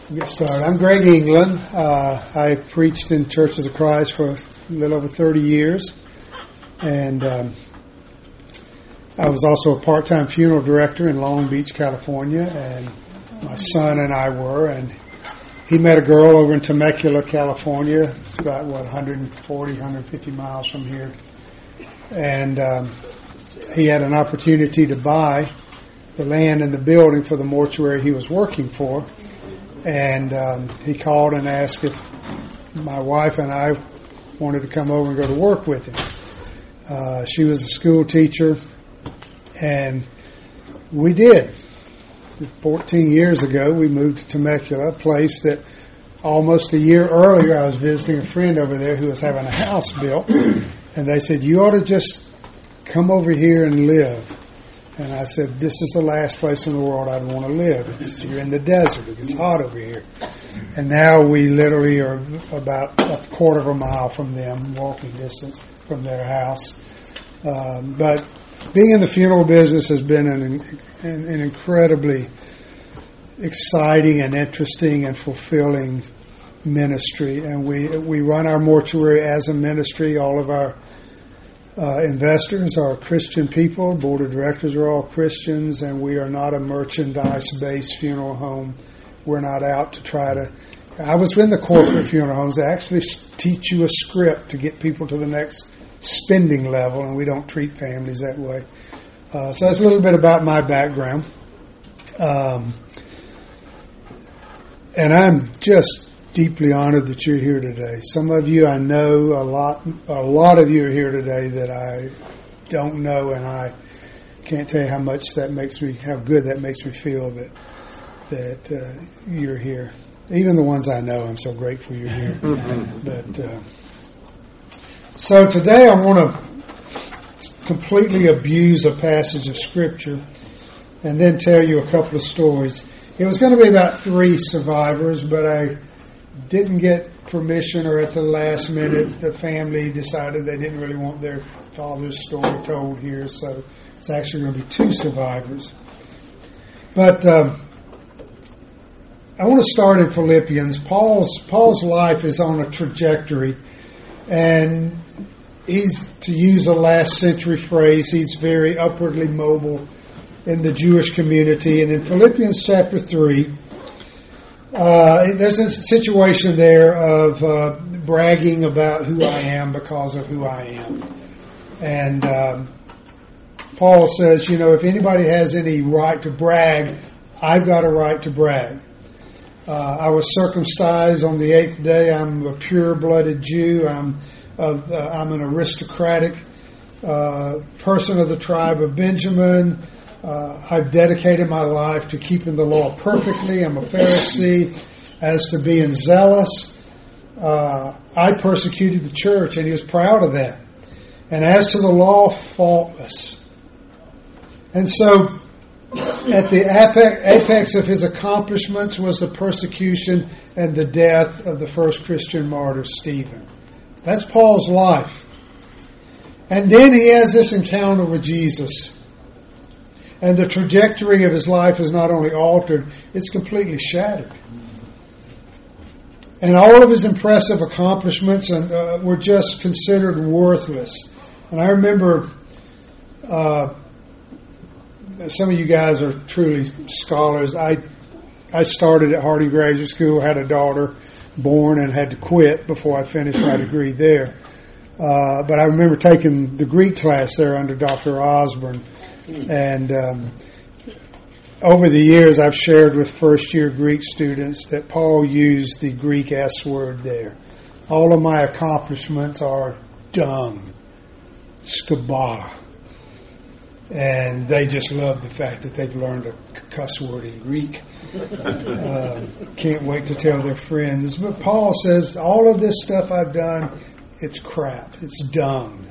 We'll get started. I'm Greg England. I preached in Churches of Christ for a little over 30 years, and I was also a part-time funeral director in Long Beach, California, and my son and I were, and he met a girl over in Temecula, California. It's about, 140, 150 miles from here, and he had an opportunity to buy the land and the building for the mortuary he was working for. And he called and asked if my wife and I wanted to come over and go to work with him. She was a school teacher, and we did. 14 years ago, we moved to Temecula, a place that almost a year earlier I was visiting a friend over there who was having a house built, and they said, "You ought to just come over here and live." And I said, "This is the last place in the world I'd want to live. You're in the desert. It gets hot over here." And now we literally are about a quarter of a mile from them, walking distance from their house. But being in the funeral business has been an incredibly exciting and interesting and fulfilling ministry. And we run our mortuary as a ministry. All of our investors are Christian people. Board of directors are all Christians, and we are not a merchandise-based funeral home. We're not out to try to... I was in the corporate funeral homes. They actually teach you a script to get people to the next spending level, and we don't treat families that way. So that's a little bit about my background. And I'm just deeply honored that you're here today. Some of you I know, a lot of you are here today that I don't know, and I can't tell you how good that makes me feel that you're here. Even the ones I know, I'm so grateful you're here. But so today I want to completely abuse a passage of Scripture and then tell you a couple of stories. It was going to be about 3 survivors, but I didn't get permission, or at the last minute the family decided they didn't really want their father's story told here, so it's actually going to be 2 survivors. But I want to start in Philippians. Paul's life is on a trajectory, and he's, to use a last century phrase, he's very upwardly mobile in the Jewish community. And in Philippians chapter 3, there's a situation there of bragging about who I am because of who I am. And Paul says, if anybody has any right to brag, I've got a right to brag. I was circumcised on the 8th day. I'm a pure-blooded Jew. I'm an aristocratic person of the tribe of Benjamin. I've dedicated my life to keeping the law perfectly. I'm a Pharisee. As to being zealous, I persecuted the church, and he was proud of that. And as to the law, faultless. And so, at the apex of his accomplishments was the persecution and the death of the first Christian martyr, Stephen. That's Paul's life. And then he has this encounter with Jesus. And the trajectory of his life is not only altered, it's completely shattered. And all of his impressive accomplishments were just considered worthless. And I remember, some of you guys are truly scholars. I started at Hardy Graduate School, had a daughter born, and had to quit before I finished my degree there. But I remember taking the Greek class there under Dr. Osborne. And over the years, I've shared with first-year Greek students that Paul used the Greek S word there. All of my accomplishments are dung, skaba. And they just love the fact that they've learned a cuss word in Greek. Can't wait to tell their friends. But Paul says, all of this stuff I've done, it's crap. It's dung.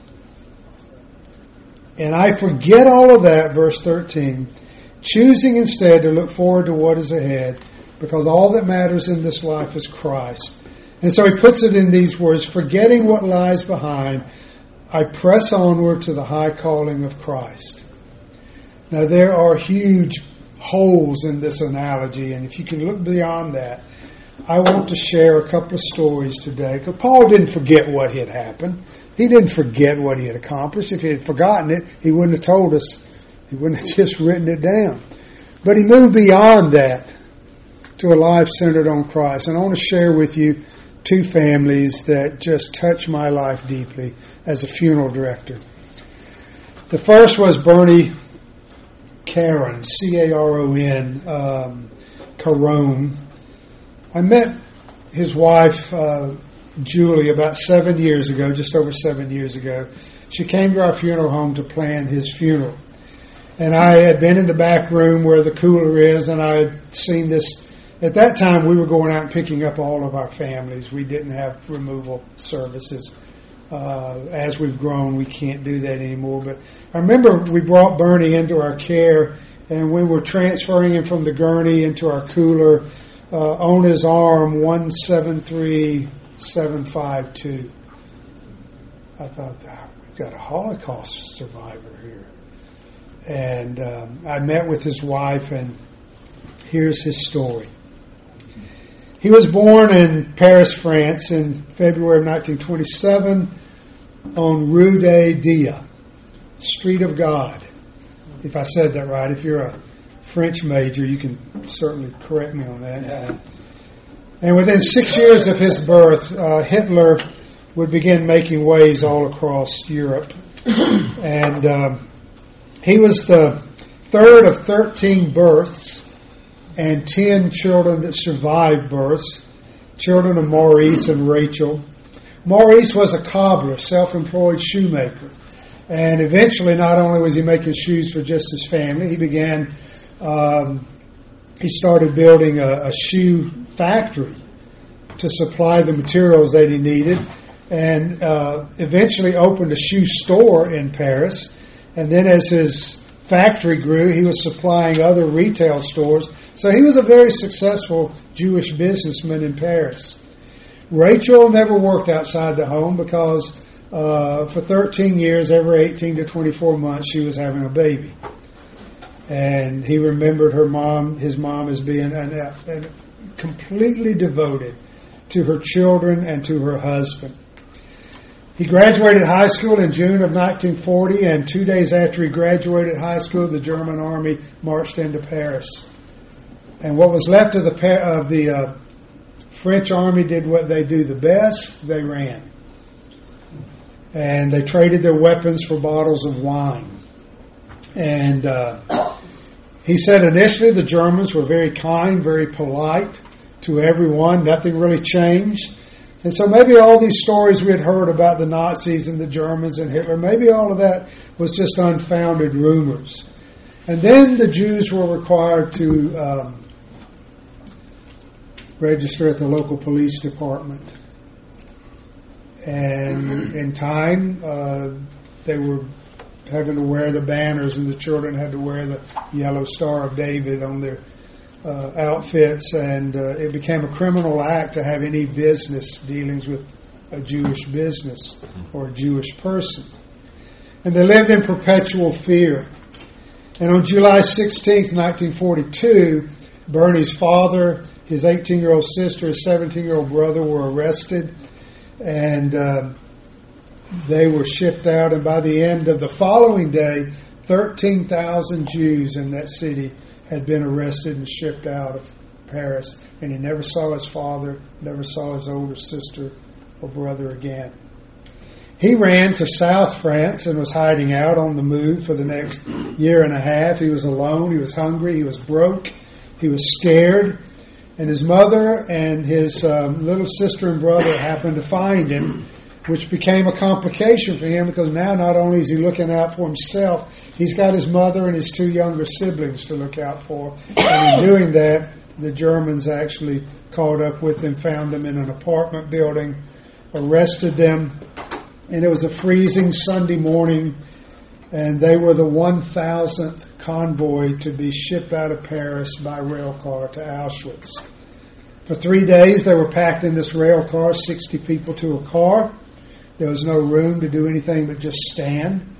And I forget all of that, verse 13, choosing instead to look forward to what is ahead, because all that matters in this life is Christ. And so he puts it in these words, forgetting what lies behind, I press onward to the high calling of Christ. Now there are huge holes in this analogy, and if you can look beyond that, I want to share a couple of stories today, because Paul didn't forget what had happened. He didn't forget what he had accomplished. If he had forgotten it, he wouldn't have told us. He wouldn't have just written it down. But he moved beyond that to a life centered on Christ. And I want to share with you two families that just touched my life deeply as a funeral director. The first was Bernie Caron, C-A-R-O-N, Caron. I met his wife, Julie, about 7 years ago, just over 7 years ago. She came to our funeral home to plan his funeral. And I had been in the back room where the cooler is, and I had seen this. At that time, we were going out and picking up all of our families. We didn't have removal services. As we've grown, we can't do that anymore. But I remember we brought Bernie into our care, and we were transferring him from the gurney into our cooler. On his arm, 173752. I thought, we've got a Holocaust survivor here. And I met with his wife, and here's his story. He was born in Paris, France in February of 1927 on Rue des Dieux, Street of God. If I said that right, if you're a French major, you can certainly correct me on that. And within 6 years of his birth, Hitler would begin making waves all across Europe. And he was the third of 13 births and 10 children that survived births, children of Maurice and Rachel. Maurice was a cobbler, self-employed shoemaker. And eventually, not only was he making shoes for just his family, he started building a shoe factory to supply the materials that he needed, and eventually opened a shoe store in Paris. And then as his factory grew, he was supplying other retail stores. So he was a very successful Jewish businessman in Paris. Rachel never worked outside the home because for 13 years, every 18 to 24 months, she was having a baby. And he remembered his mom as being completely devoted to her children and to her husband. He graduated high school in June of 1940, and 2 days after he graduated high school, the German army marched into Paris. And what was left of the French army did what they do the best: they ran. And they traded their weapons for bottles of wine. And he said initially the Germans were very kind, very polite to everyone. Nothing really changed. And so maybe all these stories we had heard about the Nazis and the Germans and Hitler, maybe all of that was just unfounded rumors. And then the Jews were required to register at the local police department. And in time, they were having to wear the banners, and the children had to wear the yellow Star of David on their outfits, and it became a criminal act to have any business dealings with a Jewish business or a Jewish person. And they lived in perpetual fear. And on July 16th, 1942, Bernie's father, his 18-year-old sister, his 17-year-old brother were arrested, and they were shipped out. And by the end of the following day, 13,000 Jews in that city had been arrested and shipped out of Paris. And he never saw his father, never saw his older sister or brother again. He ran to South France and was hiding out on the move for the next year and a half. He was alone, he was hungry, he was broke, he was scared. And his mother and his little sister and brother happened to find him, which became a complication for him because now not only is he looking out for himself, he's got his mother and his two younger siblings to look out for. And in doing that, the Germans actually caught up with them, found them in an apartment building, arrested them. And it was a freezing Sunday morning, and they were the 1,000th convoy to be shipped out of Paris by rail car to Auschwitz. For 3 days, they were packed in this rail car, 60 people to a car. There was no room to do anything but just stand.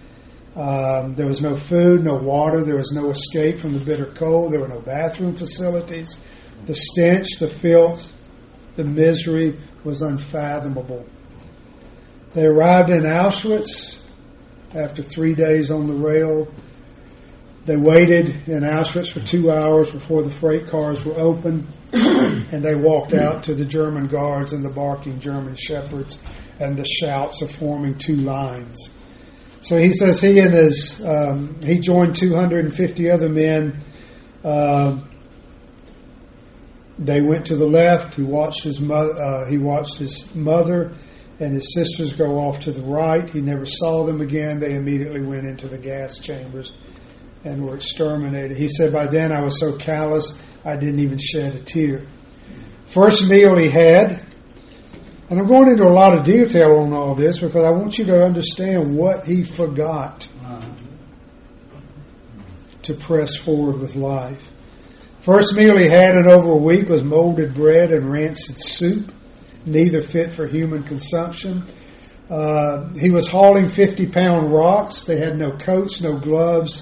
There was no food, no water. There was no escape from the bitter cold. There were no bathroom facilities. The stench, the filth, the misery was unfathomable. They arrived in Auschwitz after 3 days on the rail. They waited in Auschwitz for 2 hours before the freight cars were opened, and they walked out to the German guards and the barking German shepherds and the shouts of forming two lines. So he says he joined 250 other men. They went to the left. He watched his mother and his sisters go off to the right. He never saw them again. They immediately went into the gas chambers and were exterminated. He said, by then I was so callous I didn't even shed a tear. First meal he had, and I'm going into a lot of detail on all this because I want you to understand what he forgot to press forward with life. First meal he had in over a week was molded bread and rancid soup, neither fit for human consumption. He was hauling 50-pound rocks. They had no coats, no gloves,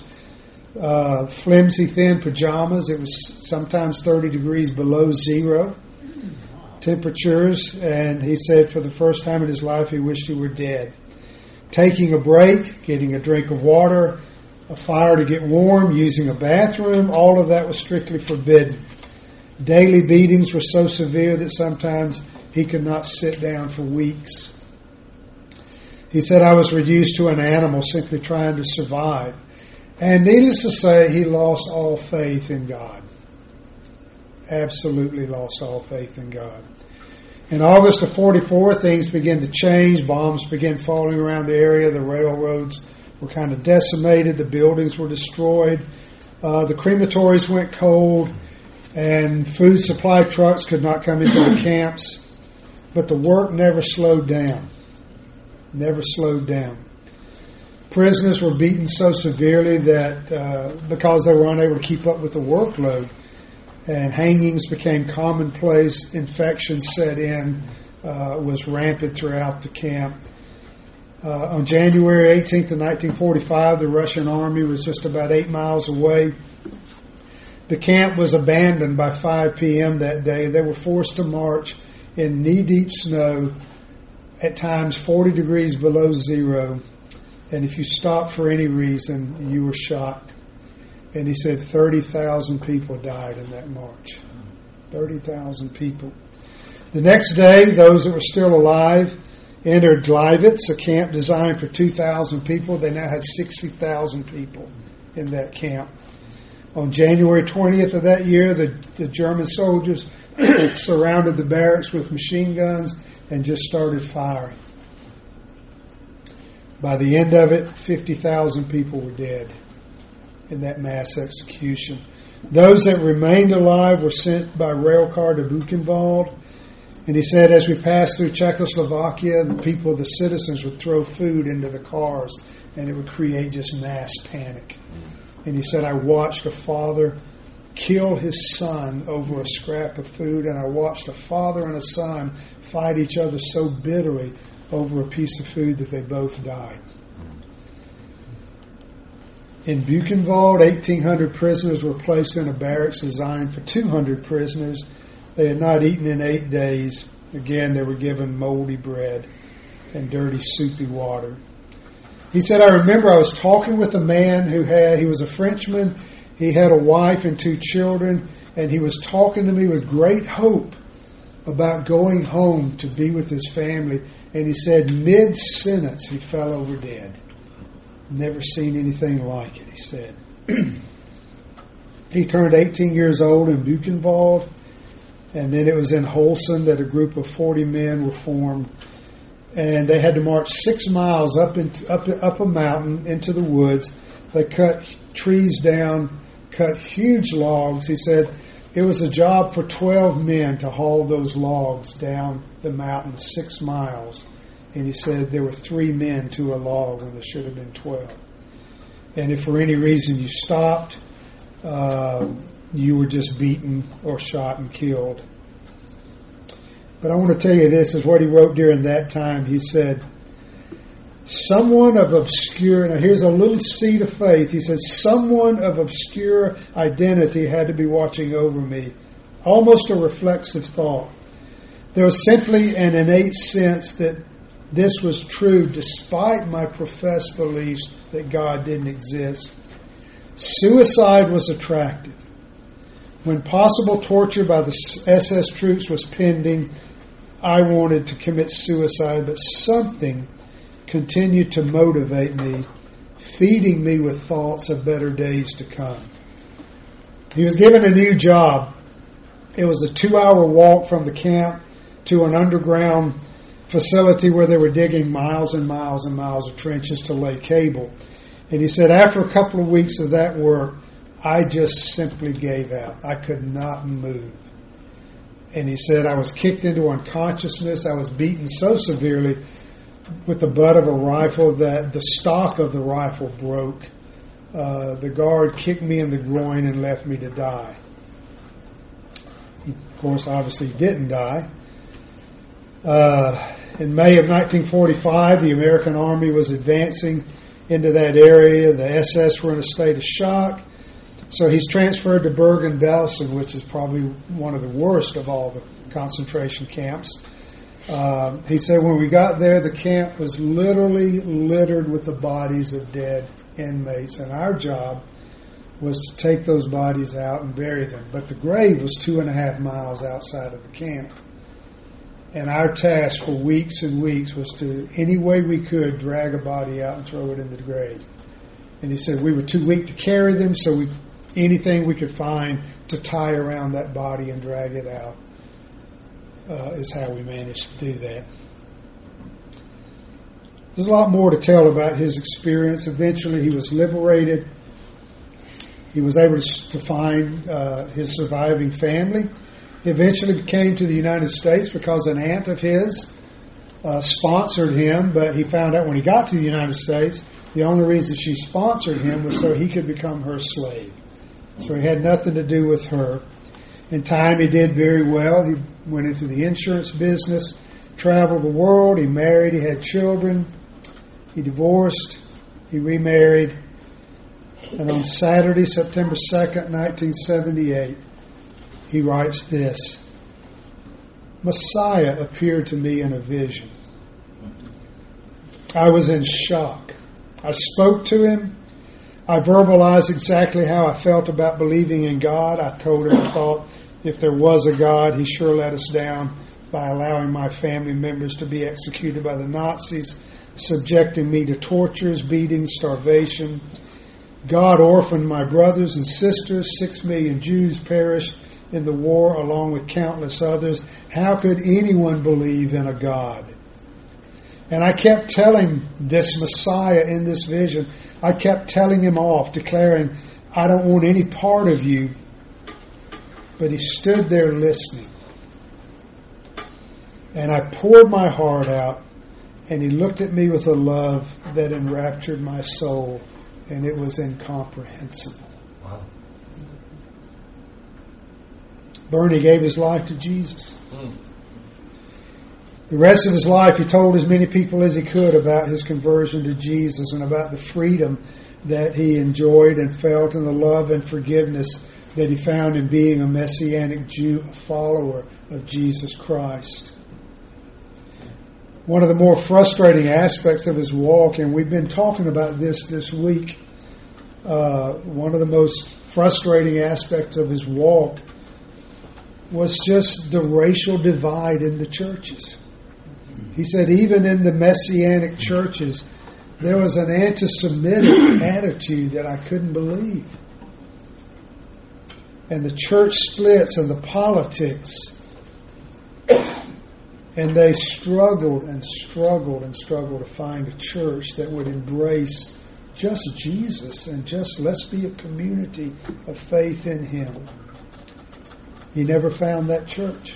flimsy, thin pajamas. It was sometimes 30 degrees below zero temperatures, and he said for the first time in his life he wished he were dead. Taking a break, getting a drink of water, a fire to get warm, using a bathroom, all of that was strictly forbidden. Daily beatings were so severe that sometimes he could not sit down for weeks. He said, I was reduced to an animal simply trying to survive. And needless to say, he lost all faith in God. Absolutely lost all faith in God. In August of 1944, things began to change. Bombs began falling around the area. The railroads were kind of decimated. The buildings were destroyed. The crematories went cold, and food supply trucks could not come into the camps. But the work never slowed down. Never slowed down. Prisoners were beaten so severely that because they were unable to keep up with the workload, and hangings became commonplace, infection set in, was rampant throughout the camp. On January 18th of 1945, the Russian army was just about 8 miles away. The camp was abandoned by 5 p.m. that day. They were forced to march in knee-deep snow, at times 40 degrees below zero. And if you stopped for any reason, you were shot. And he said 30,000 people died in that march. 30,000 people. The next day, those that were still alive entered Gleiwitz, a camp designed for 2,000 people. They now had 60,000 people in that camp. On January 20th of that year, the German soldiers surrounded the barracks with machine guns and just started firing. By the end of it, 50,000 people were dead in that mass execution. Those that remained alive were sent by rail car to Buchenwald. And he said, as we passed through Czechoslovakia, the citizens would throw food into the cars, and it would create just mass panic. And he said, I watched a father kill his son over a scrap of food, and I watched a father and a son fight each other so bitterly over a piece of food that they both died. In Buchenwald, 1,800 prisoners were placed in a barracks designed for 200 prisoners. They had not eaten in 8 days. Again, they were given moldy bread and dirty, soupy water. He said, I remember I was talking with a man he was a Frenchman. He had a wife and 2 children, and he was talking to me with great hope about going home to be with his family. And he said, mid-sentence, he fell over dead. Never seen anything like it, he said. He turned 18 years old in Buchenwald, and then it was in Holsen that a group of 40 men were formed, and they had to march 6 miles up a mountain into the woods. They cut trees down, cut huge logs. He said it was a job for 12 men to haul those logs down the mountain 6 miles. And he said there were 3 men to a log when there should have been 12. And if for any reason you stopped, you were just beaten or shot and killed. But I want to tell you this is what he wrote during that time. He said, Someone of obscure, now here's a little seed of faith. He says, someone of obscure identity had to be watching over me. Almost a reflexive thought. There was simply an innate sense that this was true despite my professed beliefs that God didn't exist. Suicide was attractive. When possible torture by the SS troops was pending, I wanted to commit suicide, but something continued to motivate me, feeding me with thoughts of better days to come. He was given a new job. It was a 2-hour walk from the camp to an underground facility where they were digging miles and miles and miles of trenches to lay cable. And he said, after a couple of weeks of that work, I just simply gave out. I could not move. And he said, I was kicked into unconsciousness. I was beaten so severely with the butt of a rifle that the stock of the rifle broke. The guard kicked me in the groin and left me to die. Of course, obviously he didn't die. In May of 1945, the American Army was advancing into that area. The SS were in a state of shock. So he's transferred to Bergen-Belsen, which is probably one of the worst of all the concentration camps. He said when we got there, the camp was literally littered with the bodies of dead inmates, and our job was to take those bodies out and bury them. But the grave was 2.5 miles outside of the camp. And our task for weeks and weeks was to, any way we could, drag a body out and throw it in the grave. And he said we were too weak to carry them, so anything we could find to tie around that body and drag it out is how we managed to do that. There's a lot more to tell about his experience. Eventually he was liberated. He was able to find his surviving family. He eventually came to the United States because an aunt of his sponsored him, but he found out when he got to the United States, the only reason she sponsored him was so he could become her slave. So he had nothing to do with her. In time, he did very well. He went into the insurance business, traveled the world, he married, he had children, he divorced, he remarried, and on Saturday, September 2nd, 1978, he writes this: Messiah appeared to me in a vision. I was in shock. I spoke to him. I verbalized exactly how I felt about believing in God. I told him I thought if there was a God, he sure let us down by allowing my family members to be executed by the Nazis, subjecting me to tortures, beatings, starvation. God orphaned my brothers and sisters. 6 million Jews perished in the war along with countless others. How could anyone believe in a God? And I kept telling this Messiah in this vision, I kept telling him off, declaring, I don't want any part of you. But he stood there listening. And I poured my heart out, and he looked at me with a love that enraptured my soul, and it was incomprehensible. Wow. Bernie gave his life to Jesus. The rest of his life, he told as many people as he could about his conversion to Jesus and about the freedom that he enjoyed and felt and the love and forgiveness that he found in being a Messianic Jew, a follower of Jesus Christ. One of the more frustrating aspects of his walk, and we've been talking about this week, one of the most frustrating aspects of his walk was just the racial divide in the churches. He said even in the Messianic churches, there was an anti-Semitic attitude that I couldn't believe. And the church splits and the politics, and they struggled and struggled and struggled to find a church that would embrace just Jesus and just let's be a community of faith in Him. He never found that church.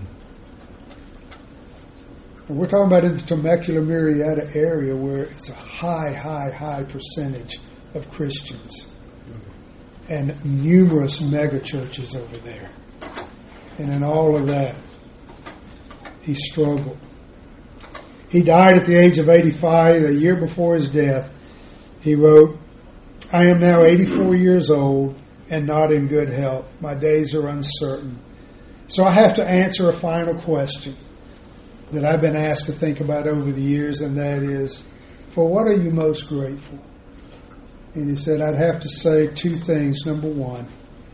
And we're talking about in the Temecula-Murrieta area where it's a high percentage of Christians and numerous mega churches over there. And in all of that, he struggled. He died at the age of 85. A year before his death, he wrote, "I am now 84 years old and not in good health. My days are uncertain. So I have to answer a final question that I've been asked to think about over the years, and that is, for what are you most grateful?" And he said, "I'd have to say two things. Number one,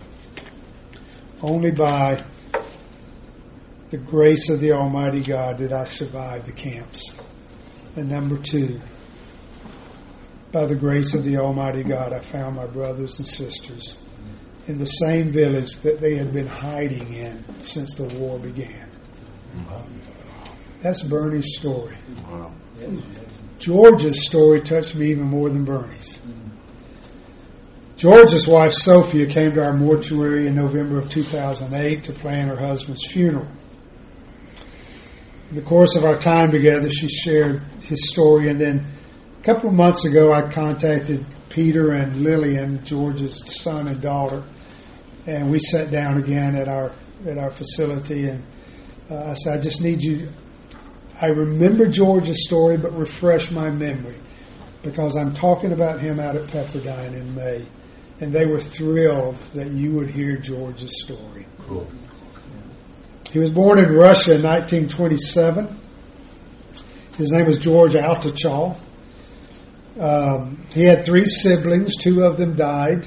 only by the grace of the Almighty God did I survive the camps. And number two, by the grace of the Almighty God, I found my brothers and sisters in the same village that they had been hiding in since the war began." That's Bernie's story. George's story touched me even more than Bernie's. George's wife, Sophia, came to our mortuary in November of 2008 to plan her husband's funeral. In the course of our time together, she shared his story, and then a couple of months ago, I contacted Peter and Lillian, George's son and daughter, and we sat down again at our facility, and I said, "I just need you. I remember George's story, but refresh my memory, because I'm talking about him out at Pepperdine in May." And they were thrilled that you would hear George's story. Cool. He was born in Russia in 1927. His name was George Altachal. He had 3 siblings. 2 of them died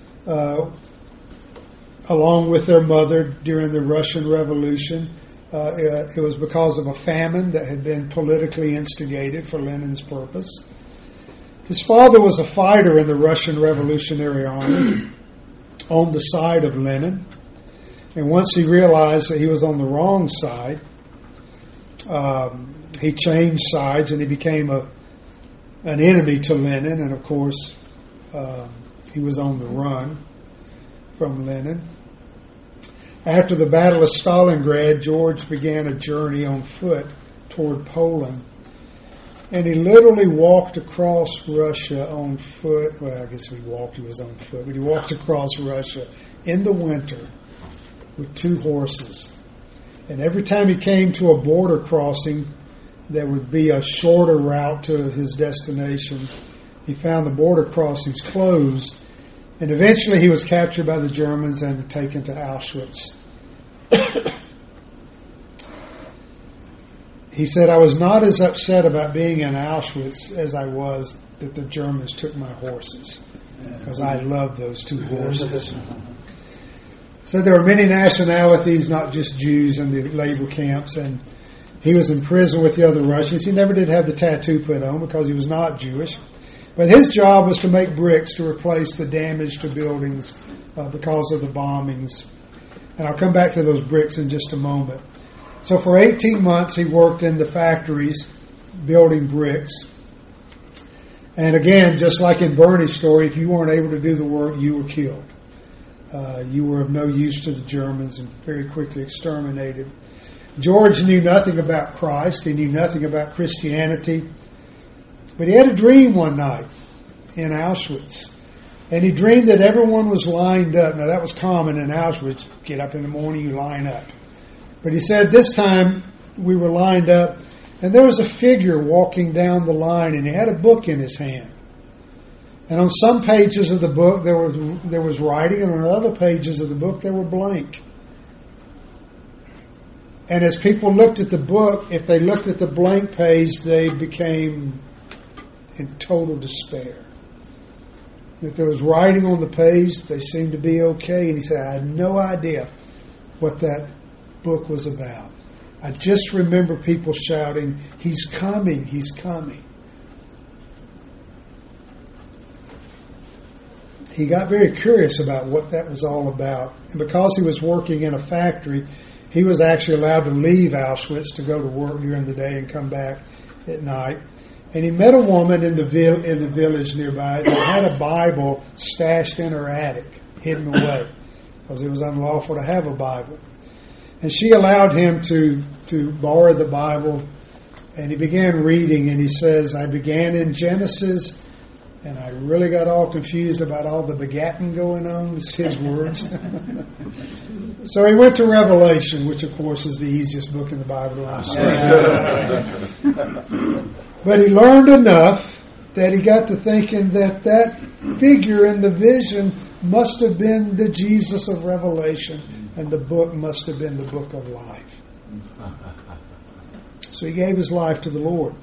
along with their mother during the Russian Revolution. It was because of a famine that had been politically instigated for Lenin's purpose. His father was a fighter in the Russian Revolutionary Army on the side of Lenin. And once he realized that he was on the wrong side, he changed sides and he became an enemy to Lenin. And of course, he was on the run from Lenin. After the Battle of Stalingrad, George began a journey on foot toward Poland. And he literally walked across Russia on foot. Well, I guess he was on foot, but he walked across Russia in the winter with 2 horses. And every time he came to a border crossing, there would be a shorter route to his destination. He found the border crossings closed, and eventually he was captured by the Germans and taken to Auschwitz. He said, "I was not as upset about being in Auschwitz as I was that the Germans took my horses, because I loved those 2 horses." Said there were many nationalities, not just Jews, in the labor camps, and he was in prison with the other Russians. He never did have the tattoo put on because he was not Jewish. But his job was to make bricks to replace the damage to buildings because of the bombings. And I'll come back to those bricks in just a moment. So for 18 months, he worked in the factories building bricks. And again, just like in Bernie's story, if you weren't able to do the work, you were killed. You were of no use to the Germans and very quickly exterminated. George knew nothing about Christ. He knew nothing about Christianity. But he had a dream one night in Auschwitz. And he dreamed that everyone was lined up. Now, that was common in Auschwitz. Get up in the morning, you line up. But he said this time we were lined up, and there was a figure walking down the line, and he had a book in his hand. And on some pages of the book there was writing, and on other pages of the book they were blank. And as people looked at the book, if they looked at the blank page, they became in total despair. If there was writing on the page, they seemed to be okay. And he said, "I had no idea what that book was about. I just remember people shouting, 'He's coming, he's coming.'" He got very curious about what that was all about. And because he was working in a factory, he was actually allowed to leave Auschwitz to go to work during the day and come back at night. And he met a woman in the village nearby that had a Bible stashed in her attic, hidden away, because it was unlawful to have a Bible. And she allowed him to borrow the Bible, and he began reading, and he says, "I began in Genesis And I really got all confused about all the begatting going on. It's his words. So he went to Revelation, which, of course, is the easiest book in the Bible to understand. But he learned enough that he got to thinking that that figure in the vision must have been the Jesus of Revelation, and the book must have been the book of life. So he gave his life to the Lord.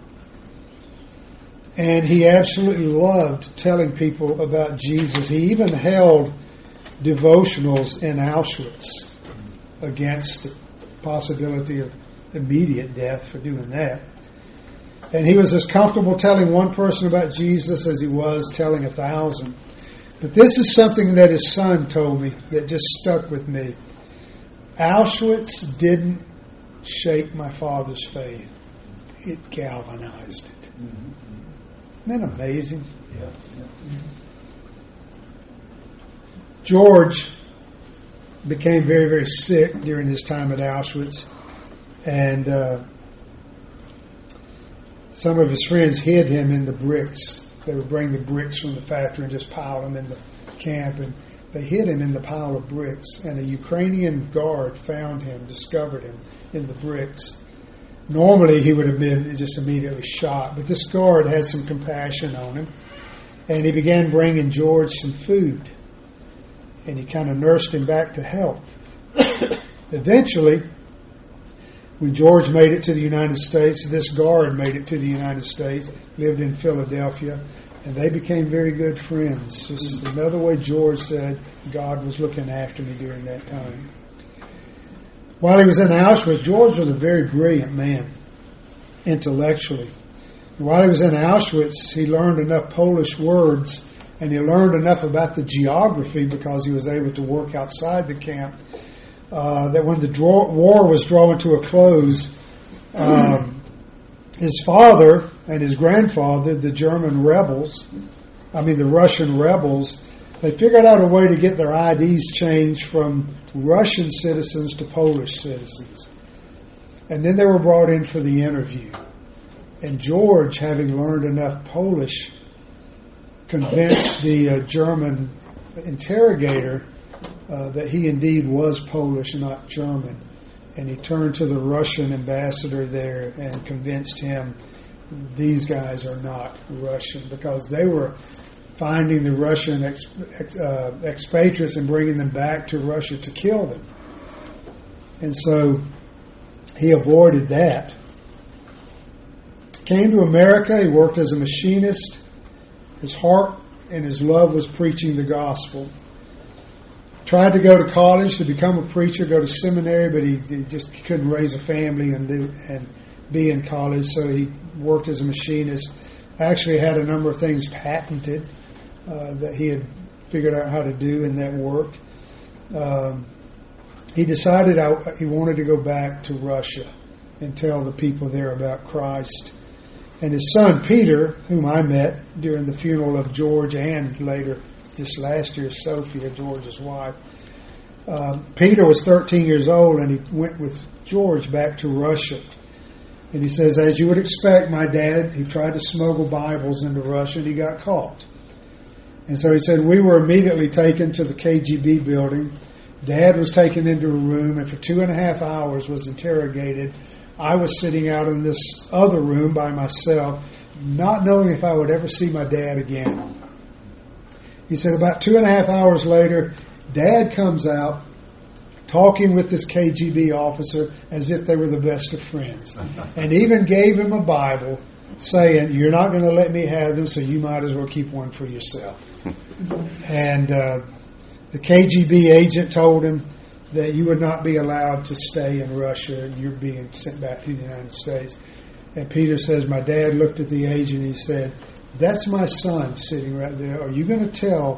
And he absolutely loved telling people about Jesus. He even held devotionals in Auschwitz against the possibility of immediate death for doing that. And he was as comfortable telling one person about Jesus as he was telling 1,000. But this is something that his son told me that just stuck with me. Auschwitz didn't shake my father's faith. It galvanized it. Isn't that amazing? Yes. George became very, very sick during his time at Auschwitz. And some of his friends hid him in the bricks. They would bring the bricks from the factory and just pile them in the camp. And they hid him in the pile of bricks. And a Ukrainian guard found him, discovered him in the bricks. Normally, he would have been just immediately shot. But this guard had some compassion on him. And he began bringing George some food. And he kind of nursed him back to health. Eventually, when George made it to the United States, this guard made it to the United States, lived in Philadelphia, and they became very good friends. Just another way George said God was looking after me during that time. While he was in Auschwitz, George was a very brilliant man, intellectually. While he was in Auschwitz, he learned enough Polish words, and he learned enough about the geography because he was able to work outside the camp, that when the war was drawing to a close, his father and his grandfather, the Russian rebels, they figured out a way to get their IDs changed from Russian citizens to Polish citizens. And then they were brought in for the interview. And George, having learned enough Polish, convinced the German interrogator that he indeed was Polish, not German. And he turned to the Russian ambassador there and convinced him these guys are not Russian, because they were finding the Russian expatriates and bringing them back to Russia to kill them. And so he avoided that. Came to America. He worked as a machinist. His heart and his love was preaching the gospel. Tried to go to college to become a preacher, go to seminary, but he just couldn't raise a family and be in college, so he worked as a machinist. Actually had a number of things patented that he had figured out how to do in that work. He decided he wanted to go back to Russia and tell the people there about Christ. And his son Peter, whom I met during the funeral of George and later this last year, Sophia, George's wife. Peter was 13 years old, and he went with George back to Russia. And he says, as you would expect, my dad, he tried to smuggle Bibles into Russia, and he got caught. And so he said, we were immediately taken to the KGB building. Dad was taken into a room, and for 2.5 hours was interrogated. I was sitting out in this other room by myself, not knowing if I would ever see my dad again. He said about 2.5 hours later, Dad comes out talking with this KGB officer as if they were the best of friends, and even gave him a Bible saying, you're not going to let me have them, so you might as well keep one for yourself. And the KGB agent told him that you would not be allowed to stay in Russia. You're being sent back to the United States. And Peter says, my dad looked at the agent and he said, that's my son sitting right there. Are you going to tell,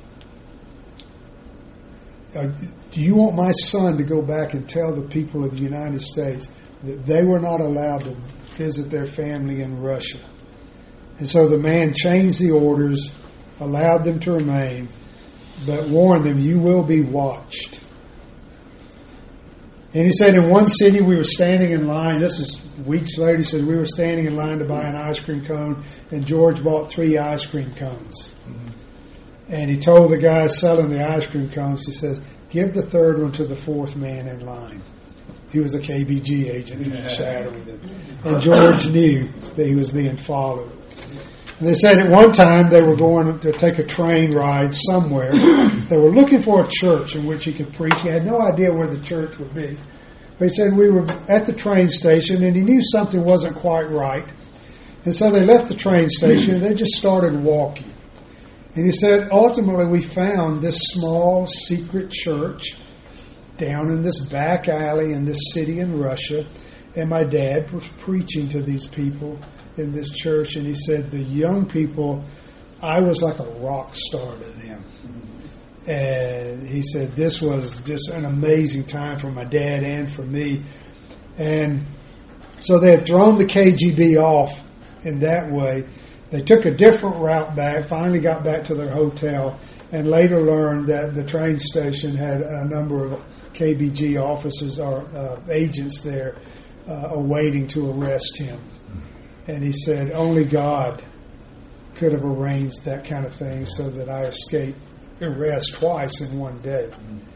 do you want my son to go back and tell the people of the United States that they were not allowed to visit their family in Russia? And so the man changed the orders, allowed them to remain, but warned them, you will be watched. And he said in one city we were standing in line. This is weeks later. He said we were standing in line to buy an ice cream cone, and George bought 3 ice cream cones. Mm-hmm. And he told the guy selling the ice cream cones, he says, give the 3rd one to the 4th man in line. He was a KBG agent. He was shadowing them. And George knew that he was being followed. And they said at one time they were going to take a train ride somewhere. They were looking for a church in which he could preach. He had no idea where the church would be. But he said we were at the train station and he knew something wasn't quite right. And so they left the train station and they just started walking. And he said ultimately we found this small secret church down in this back alley in this city in Russia. And my dad was preaching to these people in this church, and he said the young people, I was like a rock star to them. And he said this was just an amazing time for my dad and for me. And so they had thrown the KGB off in that way. They took a different route back, finally got back to their hotel, and later learned that the train station had a number of KBG officers or agents there awaiting to arrest him. And he said, only God could have arranged that kind of thing so that I escaped arrest twice in one day.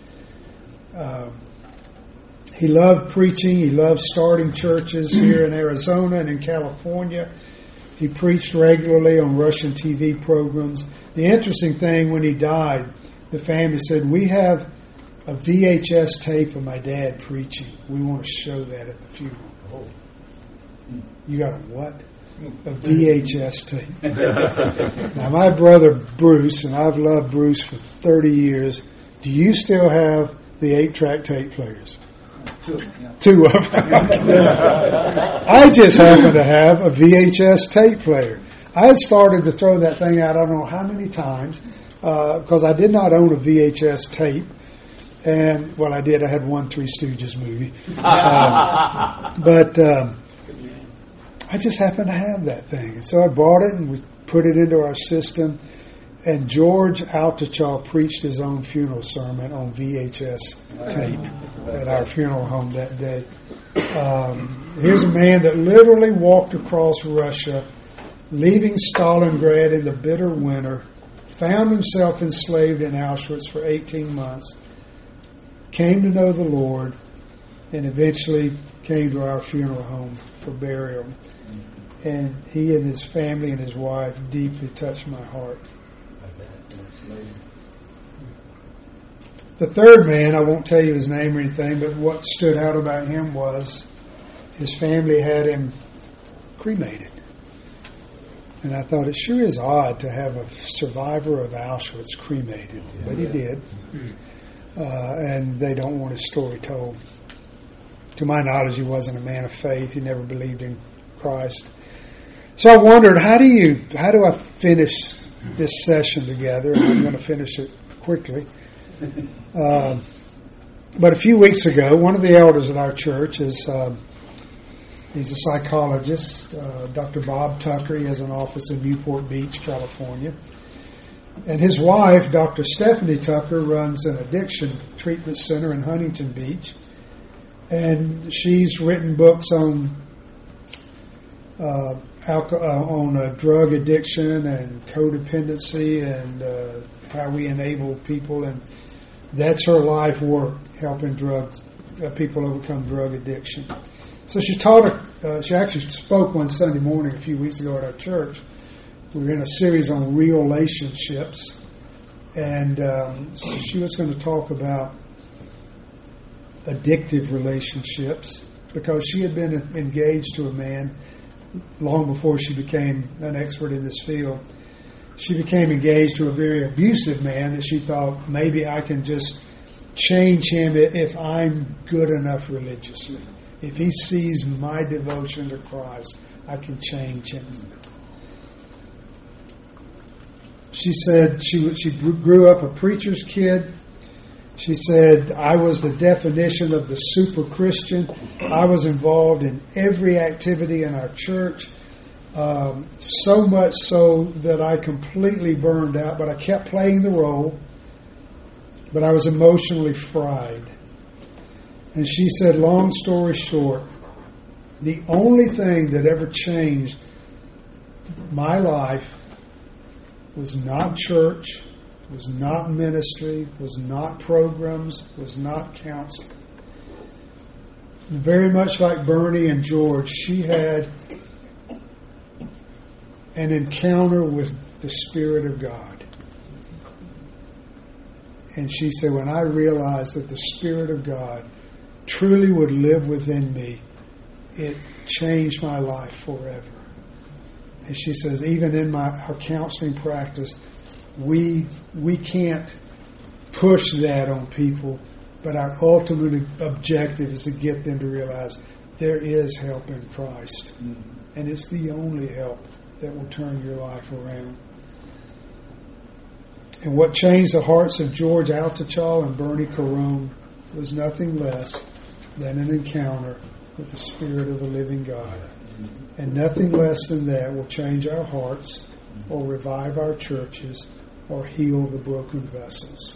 He loved preaching. He loved starting churches here in Arizona and in California. He preached regularly on Russian TV programs. The interesting thing, when he died, the family said, we have a VHS tape of my dad preaching. We want to show that at the funeral. Oh. You got a what? A VHS tape. Now, my brother Bruce, and I've loved Bruce for 30 years, do you still have the 8-track tape players? 2 of them. I just happen to have a VHS tape player. I had started to throw that thing out I don't know how many times because I did not own a VHS tape. And, well, I did. I had one Three Stooges movie. But I just happened to have that thing. And so I bought it and we put it into our system. And George Altuchal preached his own funeral sermon on VHS tape at our funeral home that day. Here's a man that literally walked across Russia, leaving Stalingrad in the bitter winter, found himself enslaved in Auschwitz for 18 months, came to know the Lord, and eventually came to our funeral home for burial. And he and his family and his wife deeply touched my heart. The third man, I won't tell you his name or anything, but what stood out about him was his family had him cremated. And I thought it sure is odd to have a survivor of Auschwitz cremated, but he did. And they don't want his story told. To my knowledge, he wasn't a man of faith. He never believed in Christ. So I wondered, how do I finish this session together? And I'm going to finish it quickly. But a few weeks ago, one of the elders at our church he's a psychologist, Dr. Bob Tucker. He has an office in Newport Beach, California. And his wife, Dr. Stephanie Tucker, runs an addiction treatment center in Huntington Beach. And she's written books on drug addiction and codependency and how we enable people. And that's her life work, helping people overcome drug addiction. So she she actually spoke one Sunday morning a few weeks ago at our church. We were in a series on real relationships, and so she was going to talk about addictive relationships because she had been engaged to a man long before she became an expert in this field. She became engaged to a very abusive man that she thought maybe I can just change him if I'm good enough religiously. If he sees my devotion to Christ, I can change him. She said she grew up a preacher's kid. She said, I was the definition of the super Christian. I was involved in every activity in our church, so much so that I completely burned out, but I kept playing the role, but I was emotionally fried. And she said, long story short, the only thing that ever changed my life was not church, was not ministry, was not programs, was not counseling. Very much like Bernie and George, she had an encounter with the Spirit of God. And she said, when I realized that the Spirit of God truly would live within me, it changed my life forever. And she says, even in our counseling practice, we can't push that on people, but our ultimate objective is to get them to realize there is help in Christ. And it's the only help that will turn your life around. And what changed the hearts of George Altachal and Bernie Carone was nothing less than an encounter with the Spirit of the living God. And nothing less than that will change our hearts or revive our churches or heal the broken vessels.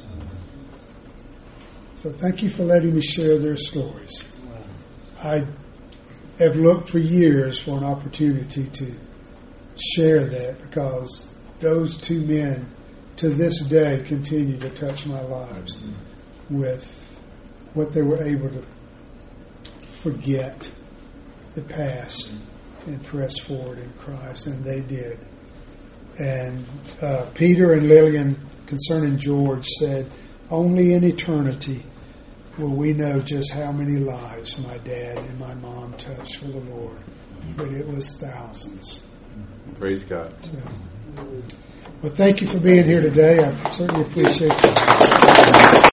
So thank you for letting me share their stories. I have looked for years for an opportunity to share that, because those two men to this day continue to touch my lives with what they were able to forget the past and press forward in Christ, and they did. And Peter and Lillian, concerning George, said, only in eternity will we know just how many lives my dad and my mom touched for the Lord. But it was thousands. Praise God. So, well, thank you for being here today. I certainly appreciate you.